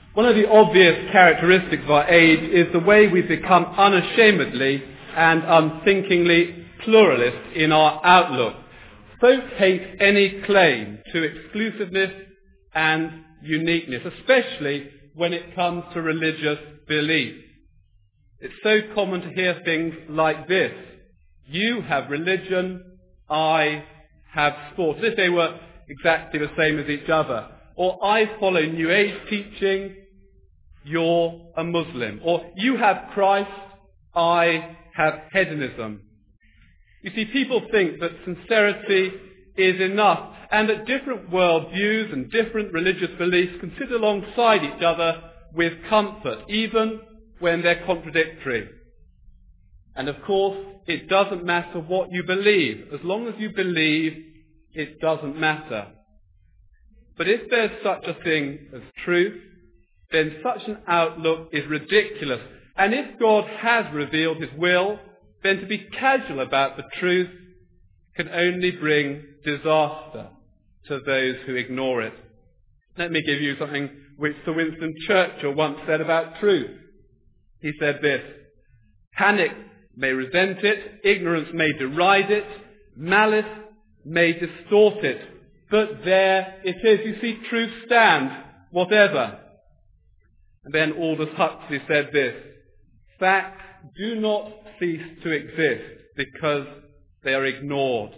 One of the obvious characteristics of our age is the way we've become unashamedly and unthinkingly pluralist in our outlook. Folk hate any claim to exclusiveness and uniqueness, especially when it comes to religious belief. It's so common to hear things like this: you have religion, I have sport, as if they were exactly the same as each other. Or I follow New Age teaching, you're a Muslim. Or you have Christ, I have hedonism. You see, people think that sincerity is enough, and that different worldviews and different religious beliefs can sit alongside each other with comfort, even when they're contradictory. And of course, it doesn't matter what you believe. As long as you believe, it doesn't matter. But if there's such a thing as truth, then such an outlook is ridiculous. And if God has revealed his will, then to be casual about the truth can only bring disaster to those who ignore it. Let me give you something which Sir Winston Churchill once said about truth. He said this: panic may resent it, ignorance may deride it, malice may distort it, but there it is. You see, truth stands, whatever. And then Aldous Huxley said this: facts do not cease to exist because they are ignored.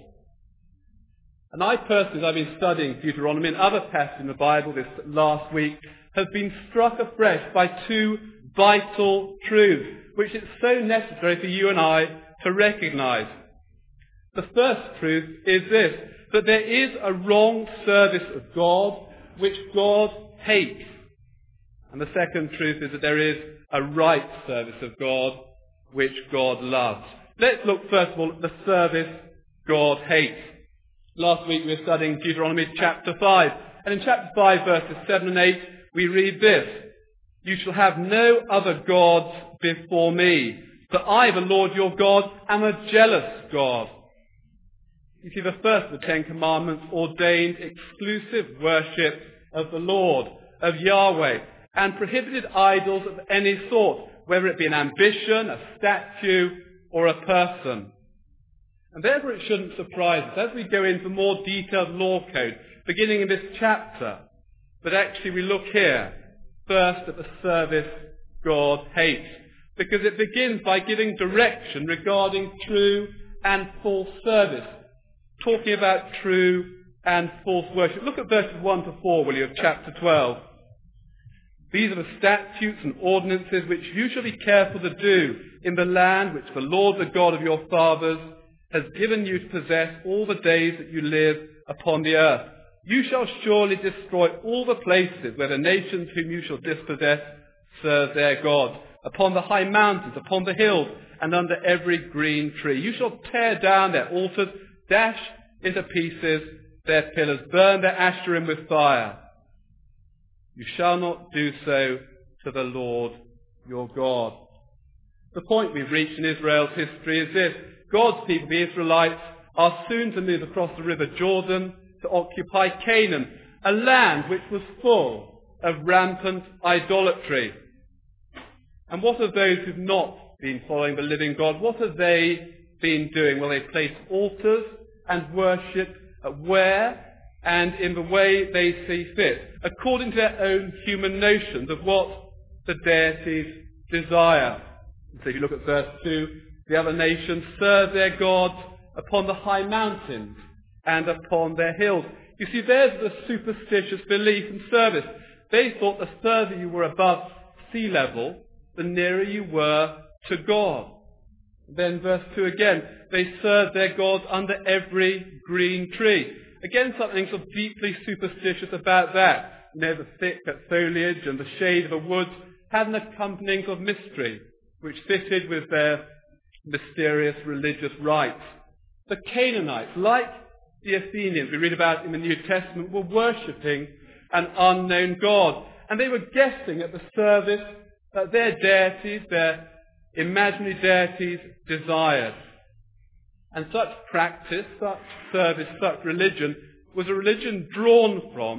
And I personally, as I've been studying Deuteronomy and other passages in the Bible this last week, have been struck afresh by two vital truths, which it's so necessary for you and I to recognize. The first truth is this: that there is a wrong service of God which God hates. And the second truth is that there is a right service of God which God loves. Let's look first of all at the service God hates. Last week we were studying Deuteronomy chapter 5. And in chapter 5 verses 7 and 8 we read this: you shall have no other gods before me, for I, the Lord your God, am a jealous God. You see, the first of the Ten Commandments ordained exclusive worship of the Lord, of Yahweh, and prohibited idols of any sort, whether it be an ambition, a statue, or a person. And therefore it shouldn't surprise us as we go into more detailed law code, beginning in this chapter, but actually we look here first at the service God hates, because it begins by giving direction regarding true and false service, talking about true and false worship. Look at verses 1 to 4, will you, of chapter 12. These are the statutes and ordinances which you shall be careful to do in the land which the Lord, the God of your fathers, has given you to possess all the days that you live upon the earth. You shall surely destroy all the places where the nations whom you shall dispossess serve their gods, upon the high mountains, upon the hills, and under every green tree. You shall tear down their altars, dash into pieces their pillars, burn their Asherim with fire. You shall not do so to the Lord your God. The point we've reached in Israel's history is this: God's people, the Israelites, are soon to move across the river Jordan to occupy Canaan, a land which was full of rampant idolatry. And what have those who've not been following the living God, what have they been doing? Well, they placed altars and worshipped where and in the way they see fit, according to their own human notions of what the deities desire. So if you look at verse 2, the other nations serve their gods upon the high mountains and upon their hills. You see, there's the superstitious belief and service. They thought the further you were above sea level, the nearer you were to God. Then verse 2 again, they served their gods under every green tree. Again, something sort of deeply superstitious about that. You know, the thick foliage and the shade of the woods had an accompanying sort of mystery, which fitted with their mysterious religious rites. The Canaanites, like the Athenians we read about in the New Testament, were worshipping an unknown God. And they were guessing at the service that their deities, their imaginary deities, desired. And such practice, such service, such religion was a religion drawn from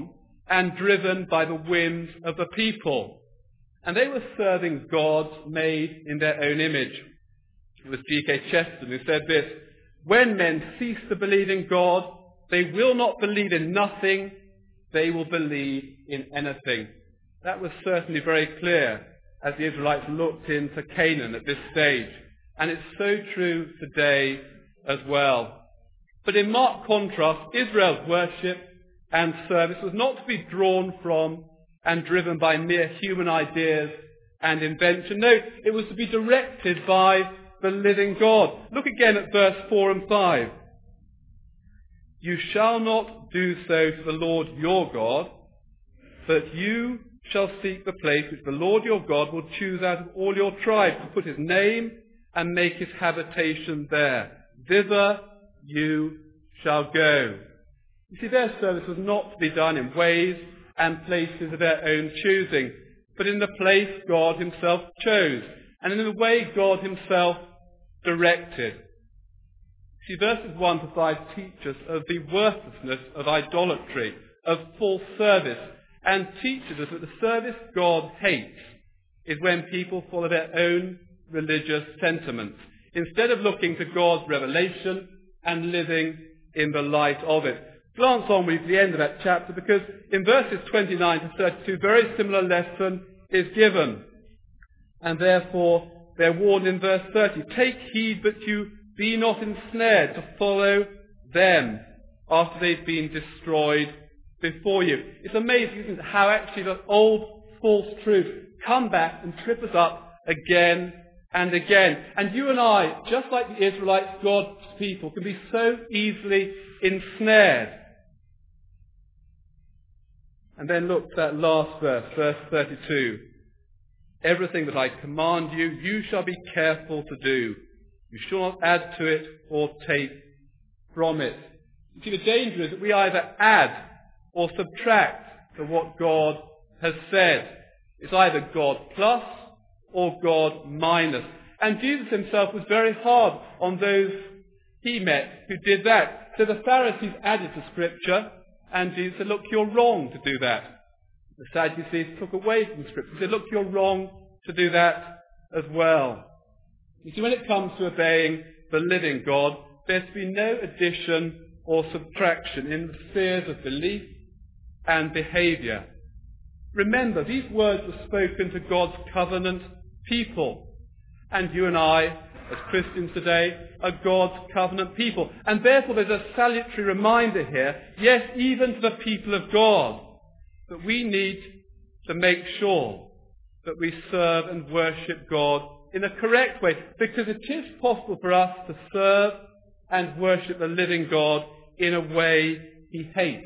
and driven by the whims of the people. And they were serving gods made in their own image. It was G.K. Chesterton who said this: "When men cease to believe in God, they will not believe in nothing, they will believe in anything." That was certainly very clear as the Israelites looked into Canaan at this stage. And it's so true today as well. But in marked contrast, Israel's worship and service was not to be drawn from and driven by mere human ideas and invention. No, it was to be directed by the living God. Look again at verse 4 and 5. "You shall not do so to the Lord your God, but you shall seek the place which the Lord your God will choose out of all your tribes to put his name and make his habitation there. Thither you shall go." You see, their service was not to be done in ways and places of their own choosing, but in the place God himself chose, and in the way God himself directed. See, verses 1 to 5 teach us of the worthlessness of idolatry, of false service, and teaches us that the service God hates is when people follow their own religious sentiments, instead of looking to God's revelation and living in the light of it. Glance on with the end of that chapter, because in verses 29 to 32, a very similar lesson is given. And therefore, they're warned in verse 30, "Take heed that you be not ensnared to follow them after they've been destroyed before you." It's amazing, isn't it, how actually the old false truths come back and trip us up again and again. And you and I, just like the Israelites, God's people, can be so easily ensnared. And then look at that last verse, verse 32. "Everything that I command you, you shall be careful to do. You shall not add to it or take from it." You see, the danger is that we either add or subtract to what God has said. It's either God plus or God minus. And Jesus himself was very hard on those he met who did that. So the Pharisees added to Scripture, and Jesus said, "Look, you're wrong to do that." The Sadducees took away from Scripture. He said, "Look, you're wrong to do that as well." You see, when it comes to obeying the living God, there's to be no addition or subtraction in the spheres of belief and behaviour. Remember, these words were spoken to God's covenant people. And you and I, as Christians today, are God's covenant people. And therefore there's a salutary reminder here, yes, even to the people of God, that we need to make sure that we serve and worship God in a correct way, because it is possible for us to serve and worship the living God in a way he hates.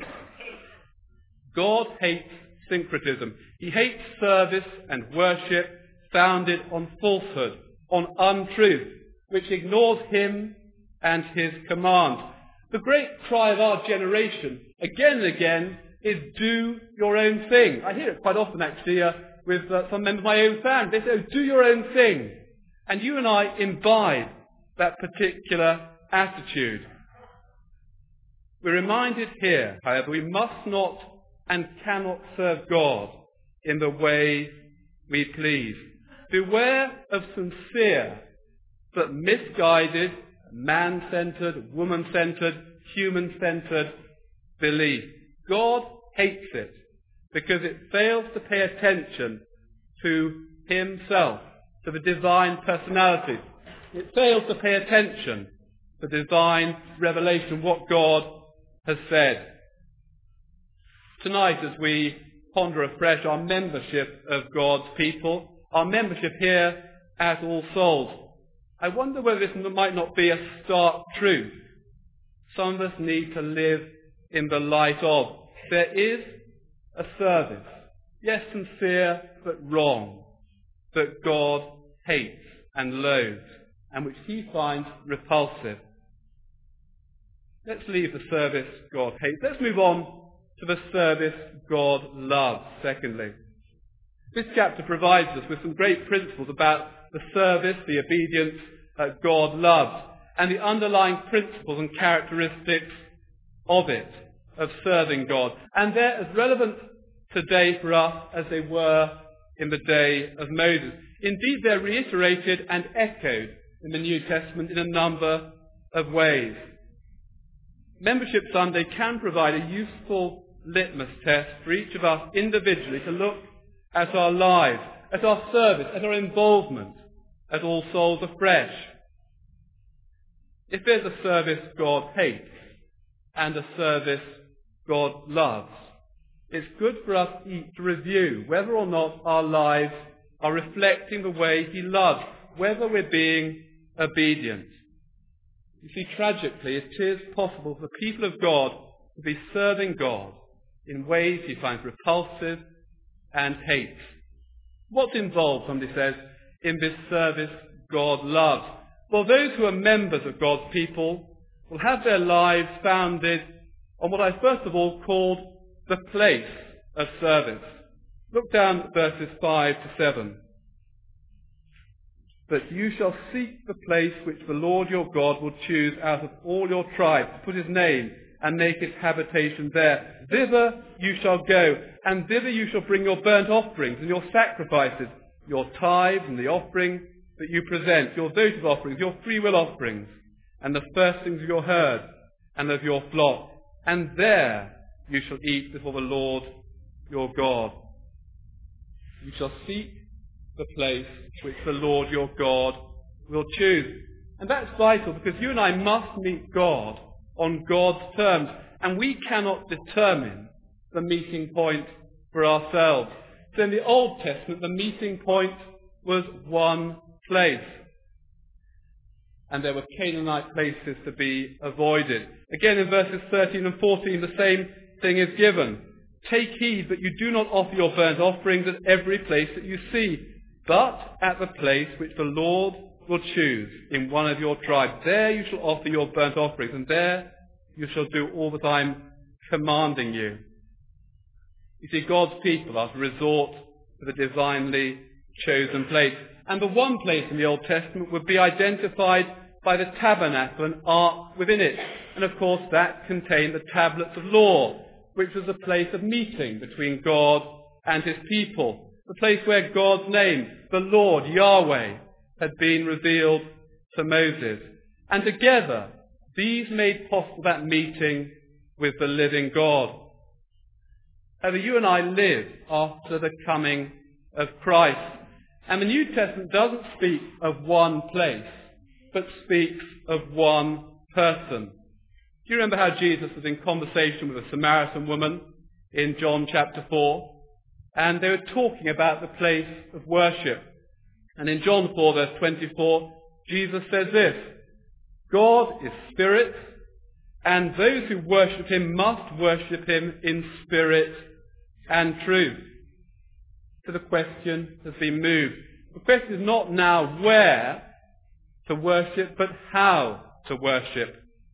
God hates syncretism. He hates service and worship founded on falsehood, on untruth, which ignores him and his commands. The great cry of our generation, again and again, is do your own thing. I hear it quite often, actually, with some members of my own family. They say, "Oh, do your own thing." And you and I imbibe that particular attitude. We're reminded here, however, we must not and cannot serve God in the way we please. Beware of sincere but misguided, man-centered, woman-centered, human-centered belief. God hates it because it fails to pay attention to himself, to the divine personality. It fails to pay attention to divine revelation, what God has said. Tonight, as we ponder afresh our membership of God's people, our membership here at All Souls, I wonder whether this might not be a stark truth. Some of us need to live in the light of. There is a service, yes, sincere, but wrong, that God hates and loathes, and which he finds repulsive. Let's leave the service God hates. Let's move on to the service God loves, secondly. This chapter provides us with some great principles about the service, the obedience that God loves, and the underlying principles and characteristics of it, of serving God. And they're as relevant today for us as they were in the day of Moses. Indeed, they're reiterated and echoed in the New Testament in a number of ways. Membership Sunday can provide a useful litmus test for each of us individually to look at our lives, at our service, at our involvement, at All Souls afresh. If there's a service God hates and a service God loves, it's good for us each to review whether or not our lives are reflecting the way he loves, whether we're being obedient. You see, tragically, it is possible for the people of God to be serving God in ways he finds repulsive and hates. What's involved, somebody says, in this service God loves? Well, those who are members of God's people will have their lives founded on what I first of all called the place of service. Look down at verses 5 to 7. But you shall seek the place which the Lord your God will choose out of all your tribes, to put his name and make its habitation there. Thither you shall go, and thither you shall bring your burnt offerings and your sacrifices, your tithes and the offering that you present, your votive offerings, your freewill offerings, and the firstlings of your herd and of your flock. And there you shall eat before the Lord your God. You shall seek the place which the Lord your God will choose. And that's vital, because you and I must meet God on God's terms, and we cannot determine the meeting point for ourselves. So in the Old Testament, the meeting point was one place, and there were Canaanite places to be avoided. Again, in verses 13 and 14, the same thing is given. Take heed that you do not offer your burnt offerings at every place that you see, but at the place which the Lord will choose in one of your tribes. There you shall offer your burnt offerings, and there you shall do all that I'm commanding you. You see, God's people are to resort to the divinely chosen place. And the one place in the Old Testament would be identified by the tabernacle and ark within it. And of course that contained the tablets of law, which was a place of meeting between God and his people. The place where God's name, the Lord, Yahweh, had been revealed to Moses. And together, these made possible that meeting with the living God. However, you and I live after the coming of Christ. And the New Testament doesn't speak of one place, but speaks of one person. Do you remember how Jesus was in conversation with a Samaritan woman in John chapter 4? And they were talking about the place of worship. And in John 4 verse 24, Jesus says this: God is spirit, and those who worship him must worship him in spirit and truth. So the question has been moved. The question is not now where to worship, but how to worship.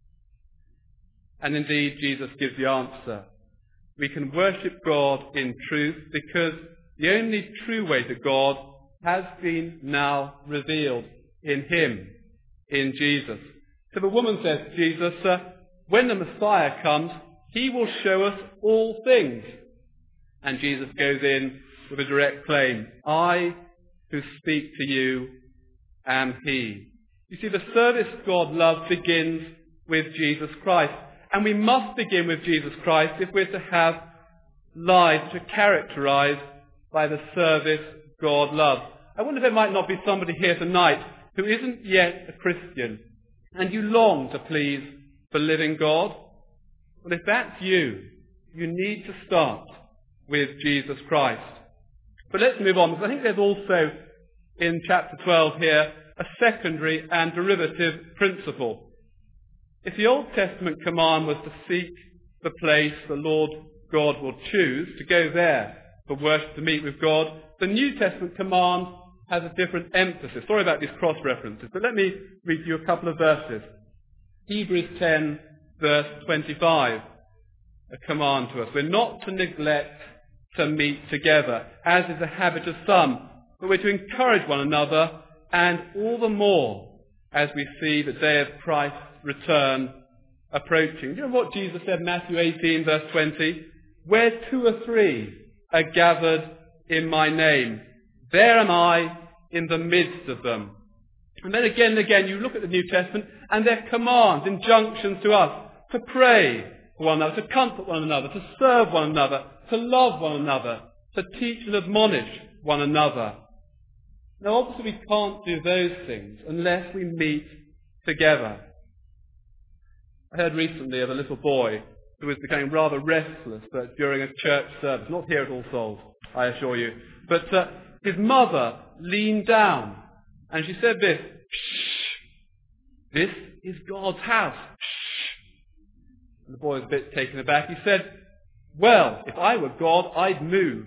And indeed, Jesus gives the answer. We can worship God in truth because the only true way to God has been now revealed in him, in Jesus. So the woman says to Jesus, when the Messiah comes, he will show us all things. And Jesus goes in with a direct claim: I who speak to you am he. You see, the service God loves begins with Jesus Christ. And we must begin with Jesus Christ if we're to have lives which are characterized by the service God loves. I wonder if there might not be somebody here tonight who isn't yet a Christian, and you long to please the living God. Well, if that's you, you need to start with Jesus Christ. But let's move on, because I think there's also in chapter 12 here a secondary and derivative principle. If the Old Testament command was to seek the place the Lord God will choose, to go there for worship, to meet with God, the New Testament command has a different emphasis. Sorry about these cross-references, but let me read you a couple of verses. Hebrews 10, verse 25, a command to us. We're not to neglect to meet together, as is the habit of some, but we're to encourage one another, and all the more as we see the day of Christ's return approaching. You know what Jesus said in Matthew 18, verse 20? Where two or three are gathered in my name. There am I in the midst of them. And then again and again you look at the New Testament and there are commands, injunctions to us to pray for one another, to comfort one another, to serve one another, to love one another, to teach and admonish one another. Now obviously we can't do those things unless we meet together. I heard recently of a little boy who was becoming rather restless during a church service, not here at All Souls, I assure you, but his mother leaned down and she said this, "Shh, this is God's house, shh." And the boy was a bit taken aback. He said, "Well, if I were God, I'd move."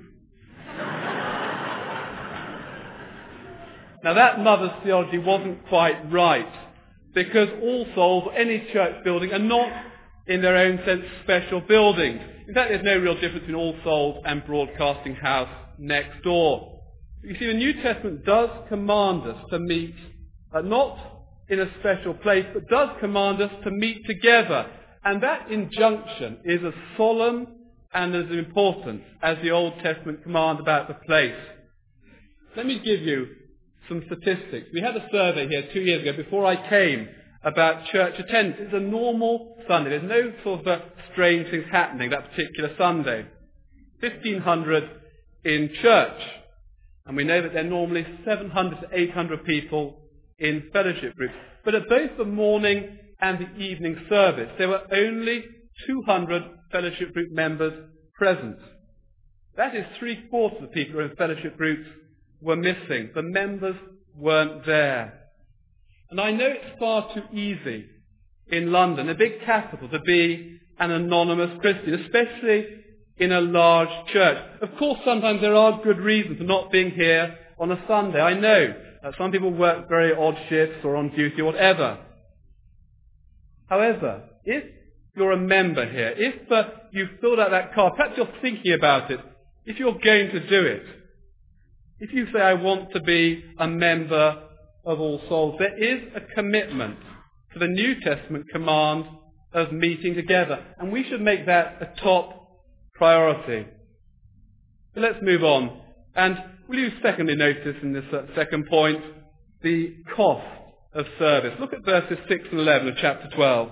Now that mother's theology wasn't quite right, because All Souls or any church building are not, in their own sense, special buildings. In fact, there's no real difference between All Souls and Broadcasting House next door. You see, the New Testament does command us to meet, not in a special place, but does command us to meet together. And that injunction is as solemn and as important as the Old Testament command about the place. Let me give you some statistics. We had a survey here 2 years ago before I came about church attendance. It's a normal Sunday. There's no sort of strange things happening that particular Sunday. 1,500 in church. And we know that there are normally 700 to 800 people in fellowship groups. But at both the morning and the evening service, there were only 200 fellowship group members present. That is 3/4 of the people who are in fellowship groups were missing. The members weren't there. And I know it's far too easy in London, a big capital, to be an anonymous Christian, especially in a large church. Of course, sometimes there are good reasons for not being here on a Sunday. I know some people work very odd shifts or on duty or whatever. However, if you're a member here, if you've filled out that card, perhaps you're thinking about it, if you're going to do it, if you say, I want to be a member of All Souls, there is a commitment to the New Testament command of meeting together. And we should make that a top priority. But let's move on. And will you secondly notice in this second point the cost of service? Look at verses 6 and 11 of chapter 12.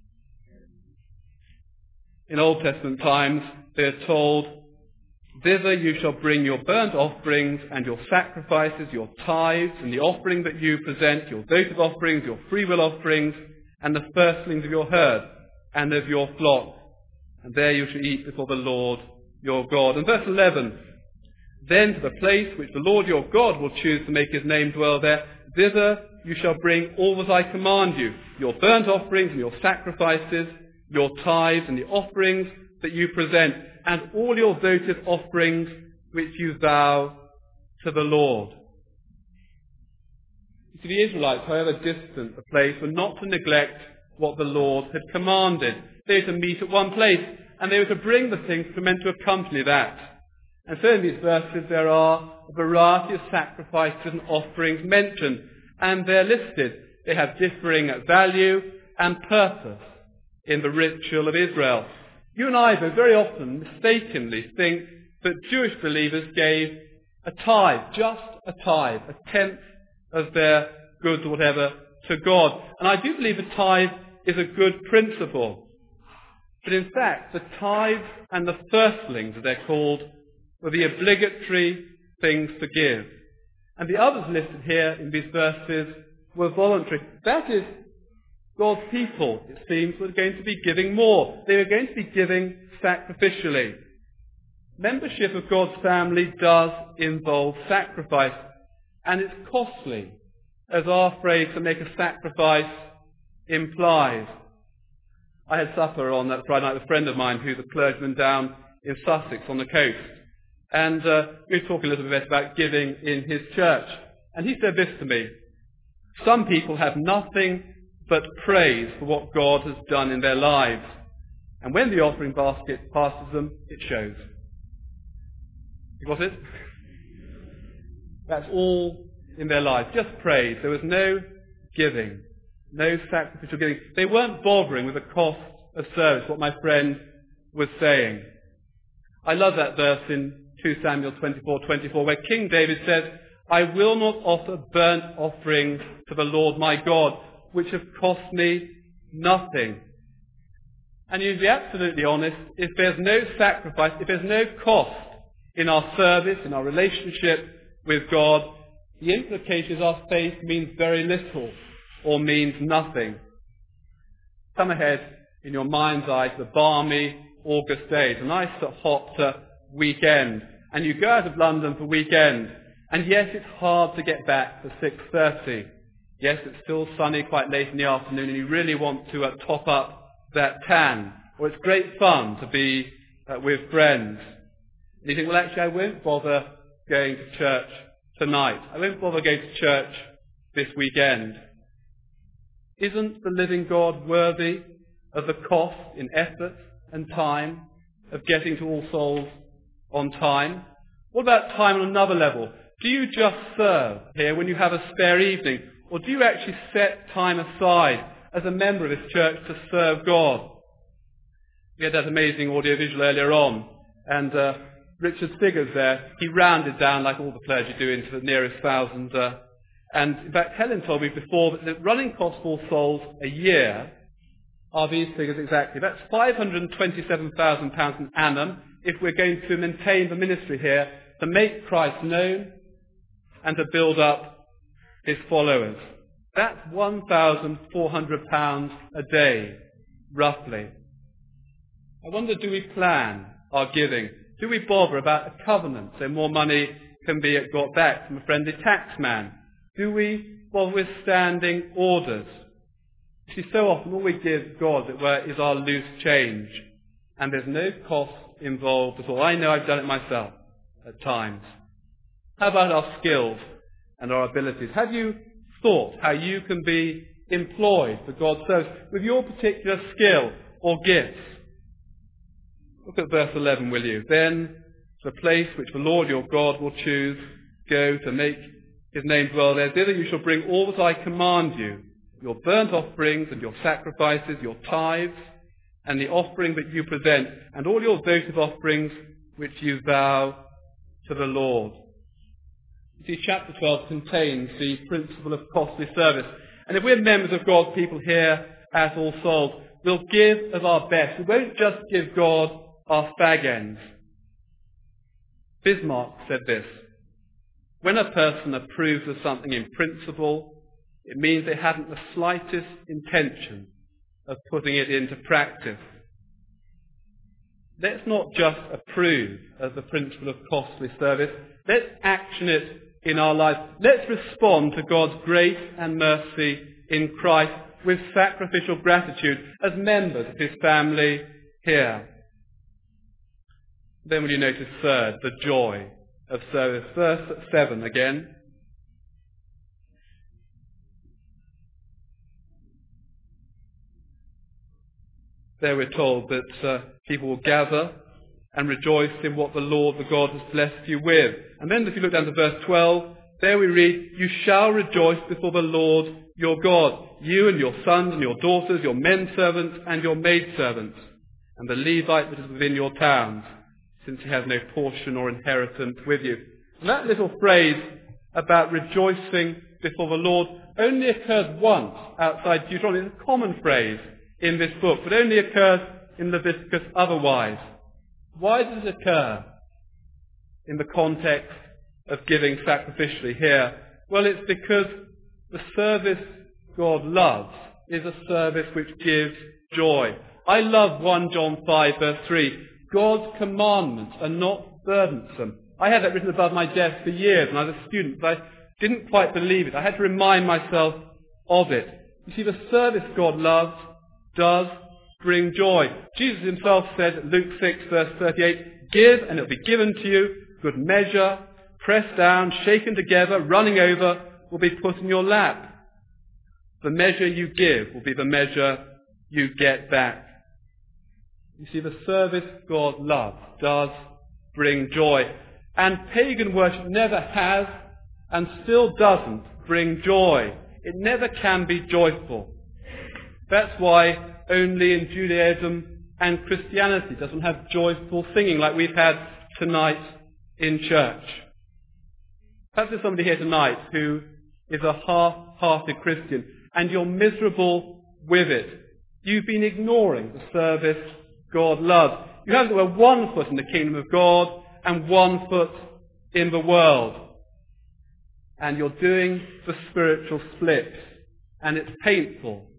In Old Testament times, they are told, "Thither you shall bring your burnt offerings and your sacrifices, your tithes, and the offering that you present, your votive offerings, your freewill offerings, and the firstlings of your herd and of your flock. And there you shall eat before the Lord your God." And verse 11, "Then to the place which the Lord your God will choose to make his name dwell there, thither you shall bring all that I command you, your burnt offerings and your sacrifices, your tithes and the offerings that you present, and all your votive offerings which you vow to the Lord." You see, the Israelites, however distant the place, were not to neglect what the Lord had commanded. They were to meet at one place, and they were to bring the things that were meant to accompany that. And so in these verses there are a variety of sacrifices and offerings mentioned, and they're listed. They have differing value and purpose in the ritual of Israel. You and I, though, very often mistakenly think that Jewish believers gave a tithe, just a tithe, a tenth of their goods or whatever, to God. And I do believe a tithe is a good principle. But in fact, the tithes and the firstlings, as they're called, were the obligatory things to give. And the others listed here in these verses were voluntary. That is, God's people, it seems, were going to be giving more. They were going to be giving sacrificially. Membership of God's family does involve sacrifice, and it's costly, as our phrase to make a sacrifice implies. I had supper on that Friday night with a friend of mine who's a clergyman down in Sussex on the coast. And we were talking a little bit about giving in his church. And he said this to me: "Some people have nothing but praise for what God has done in their lives. And when the offering basket passes them, it shows." You got it? That's all in their lives, just praise. There was no giving, no sacrificial giving. They weren't bothering with the cost of service, what my friend was saying. I love that verse in 2 Samuel 24:24, where King David says, I will not offer burnt offerings to the Lord my God, which have cost me nothing. And you'd be absolutely honest, if there's no sacrifice, if there's no cost in our service, in our relationship with God, the implication is our faith means very little or means nothing. Come ahead in your mind's eye to the balmy August days, a nice hot weekend, and you go out of London for weekend, and yes, it's hard to get back for 6:30. Yes, it's still sunny quite late in the afternoon, and you really want to top up that tan. Or it's great fun to be with friends. And you think, well, actually, I won't bother going to church tonight. I won't bother going to church this weekend. Isn't the living God worthy of the cost in effort and time of getting to All Souls on time? What about time on another level? Do you just serve here when you have a spare evening? Or do you actually set time aside as a member of this church to serve God? We had that amazing audiovisual earlier on, and Richard's figures there, he rounded down like all the clergy do into the nearest thousand. And in fact, Helen told me before that the running cost for All Souls a year are these figures exactly. That's £527,000 an annum if we're going to maintain the ministry here, to make Christ known and to build up his followers. That's £1,400 a day, roughly. I wonder, do we plan our giving? Do we bother about a covenant so more money can be got back from a friendly taxman? Do we bother with standing orders? You see, so often all we give God, as it were, is our loose change, and there's no cost involved at all. I know I've done it myself at times. How about our skills and our abilities? Have you thought how you can be employed for God's service with your particular skill or gifts? Look at verse 11, will you? Then to the place which the Lord your God will choose, go to make his name dwell there. Thither you shall bring all that I command you, your burnt offerings and your sacrifices, your tithes, and the offering that you present, and all your votive offerings which you vow to the Lord. You see, chapter 12 contains the principle of costly service. And if we're members of God's people here at All Souls, we'll give of our best. We won't just give God our fag ends. Bismarck said this: when a person approves of something in principle, it means they hadn't the slightest intention of putting it into practice. Let's not just approve of the principle of costly service. Let's action it in our lives. Let's respond to God's grace and mercy in Christ with sacrificial gratitude as members of his family here. Then will you notice third, the joy of service. Verse 7 again. There we're told that people will gather and rejoice in what the Lord, the God, has blessed you with. And then if you look down to verse 12, there we read, you shall rejoice before the Lord your God, you and your sons and your daughters, your men servants and your maid servants, and the Levite that is within your towns, since he has no portion or inheritance with you. And that little phrase about rejoicing before the Lord only occurs once outside Deuteronomy. It's a common phrase in this book, but only occurs in Leviticus otherwise. Why does it occur in the context of giving sacrificially here? Well, it's because the service God loves is a service which gives joy. I love 1 John 5 verse 3. God's commandments are not burdensome. I had that written above my desk for years when I was a student, but I didn't quite believe it. I had to remind myself of it. You see, the service God loves does bring joy. Jesus himself said, Luke 6 verse 38, give and it will be given to you, good measure, pressed down, shaken together, running over, will be put in your lap. The measure you give will be the measure you get back. You see, the service God loves does bring joy. And pagan worship never has and still doesn't bring joy. It never can be joyful. That's why only in Judaism and Christianity doesn't have joyful singing like we've had tonight in church. Perhaps there's somebody here tonight who is a half-hearted Christian and you're miserable with it. You've been ignoring the service God loves. You haven't got one foot in the kingdom of God and one foot in the world. And you're doing the spiritual split. And it's painful.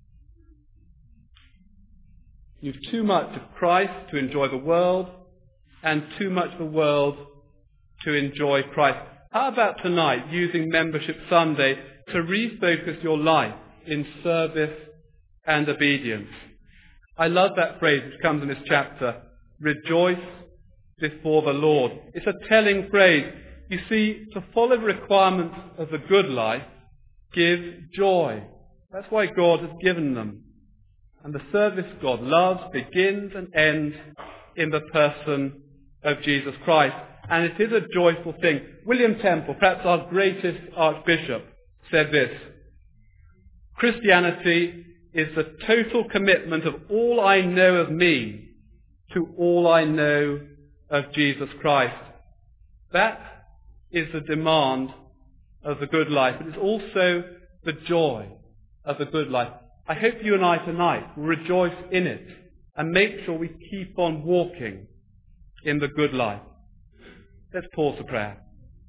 You've too much of Christ to enjoy the world and too much of the world to enjoy Christ. How about tonight using Membership Sunday to refocus your life in service and obedience? I love that phrase which comes in this chapter, rejoice before the Lord. It's a telling phrase. You see, to follow the requirements of the good life gives joy. That's why God has given them. And the service God loves begins and ends in the person of Jesus Christ. And it is a joyful thing. William Temple, perhaps our greatest archbishop, said this: Christianity is the total commitment of all I know of me to all I know of Jesus Christ. That is the demand of the good life, but it's also the joy of the good life. I hope you and I tonight will rejoice in it and make sure we keep on walking in the good life. Let's pause for prayer.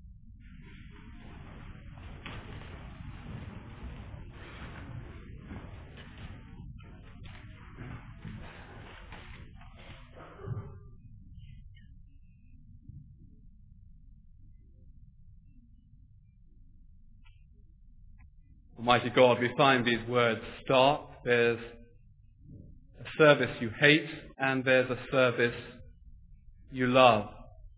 Almighty God, we find these words stark. There's a service you hate and there's a service you love.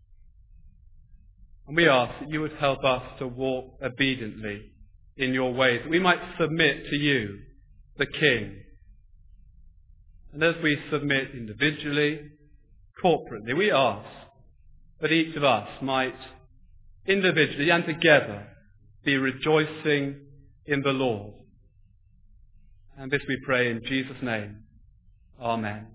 And we ask that you would help us to walk obediently in your ways, that we might submit to you, the King. And as we submit individually, corporately, we ask that each of us might individually and together be rejoicing in the Lord. And this we pray in Jesus' name. Amen.